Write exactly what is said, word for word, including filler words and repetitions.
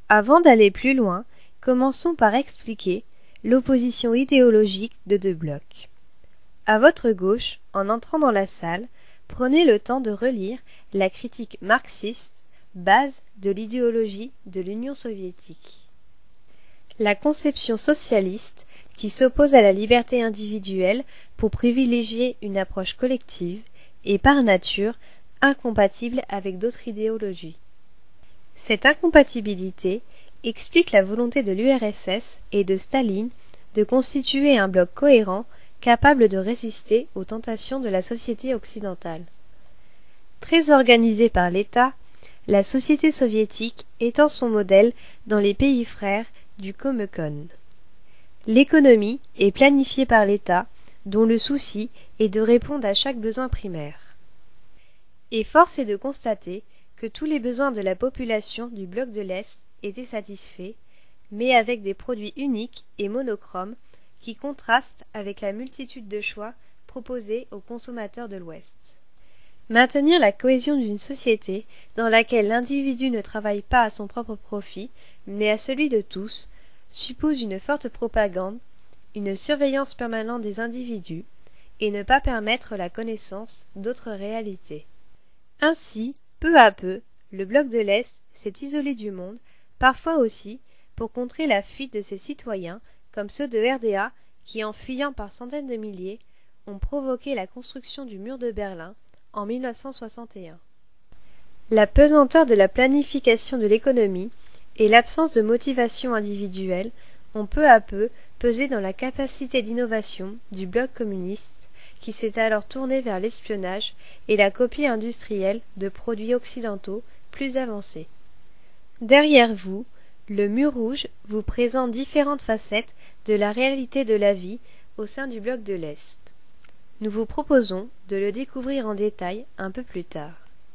Avant d'aller plus loin, commençons par expliquer l'opposition idéologique de deux blocs. À votre gauche, en entrant dans la salle, prenez le temps de relire la critique marxiste, base de l'idéologie de l'Union soviétique. La conception socialiste, qui s'oppose à la liberté individuelle pour privilégier une approche collective, est par nature incompatible avec d'autres idéologies. Cette incompatibilité explique la volonté de l'U R S S et de Staline de constituer un bloc cohérent capable de résister aux tentations de la société occidentale. Très organisée par l'État, la société soviétique étend son modèle dans les pays frères du Comecon. L'économie est planifiée par l'État, dont le souci est de répondre à chaque besoin primaire. Et force est de constater que tous les besoins de la population du bloc de l'Est étaient satisfaits, mais avec des produits uniques et monochromes qui contrastent avec la multitude de choix proposés aux consommateurs de l'Ouest. Maintenir la cohésion d'une société dans laquelle l'individu ne travaille pas à son propre profit, mais à celui de tous, suppose une forte propagande, une surveillance permanente des individus, et ne pas permettre la connaissance d'autres réalités. Ainsi, peu à peu, le bloc de l'Est s'est isolé du monde, parfois aussi pour contrer la fuite de ses citoyens, comme ceux de R D A qui, en fuyant par centaines de milliers, ont provoqué la construction du mur de Berlin en mille neuf cent soixante et un. La pesanteur de la planification de l'économie et l'absence de motivation individuelle ont peu à peu pesé dans la capacité d'innovation du bloc communiste qui s'est alors tourné vers l'espionnage et la copie industrielle de produits occidentaux plus avancés. Derrière vous, le mur rouge vous présente différentes facettes de la réalité de la vie au sein du bloc de l'Est. Nous vous proposons de le découvrir en détail un peu plus tard.